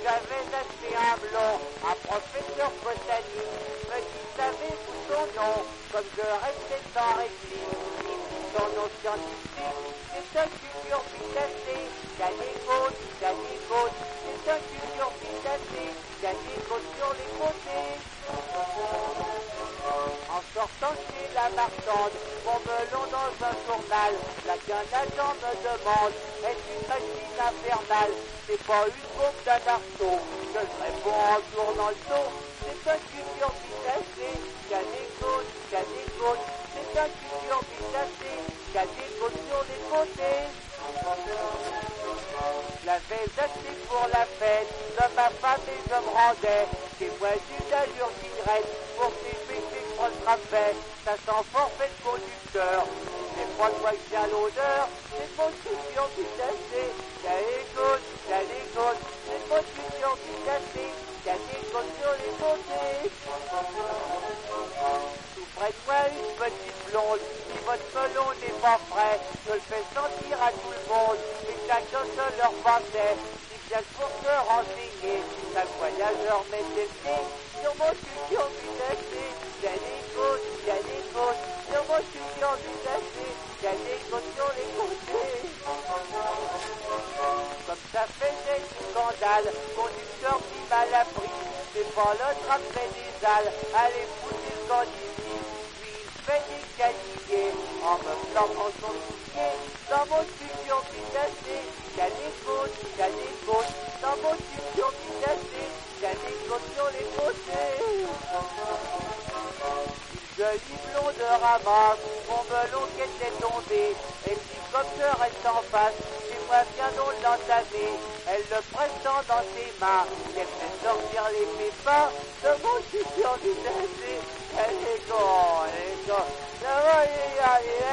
j'avais acheté un blond, un professeur botanique, me dit savez-vous son nom, comme je restais sans réplique, il dit son nom scientifique, c'est un cucurbitacé, qui a des côtes, c'est un cucurbitacé, qui a des côtes sur les côtés. En sortant chez la marchande, mon melon dans un journal, là qu'un agent me demande, est-ce une machine infernale? C'est pas une bombe d'un arceau, je réponds en tournant le dos, c'est un cucurbitacé, qui a des côtes, c'est un cucurbitacé, qui a des côtes sur les côtés. Je l'avais acheté pour la fête de ma femme et je me rendais chez moi d'une allure tigresse pour ses péchés que je frappais. Ça sent fort fait le conducteur, c'est pas de moi que j'ai l'odeur, c'est mon cucurbitacé, qui a les côtes, c'est mon cucurbitacé, qui a des côtes sur les côtés. Tout près de moi une petite blonde, si votre melon n'est pas frais, je le fais sentir à tout le monde, et chacun se leur pensait, si bien pour se renseigner, chaque voyageur mettait le pied sur mon cucurbitacé, qui a des côtes, sur mon cucurbitacé, qui a des côtes sur les côtés. Comme ça faisait du scandale, conducteur qui m'a l'appris, c'est pas le drap fait des dalles, allez foutre le camp d'ici, puis il fait des canigués, en me planquant son soulier, dans mon cucurbitacé, qui a des côtes, dans mon cucurbitacé, qui a des côtes sur les côtés. Joli blond de ramasse, mon melon qui était tombé, et l'hélicoptère reste en face, et moi bien non l'entamer, elle le pressant dans ses mains, elle fait sortir les pépins de mon cucurbitacé, elle est con, ça va y aller.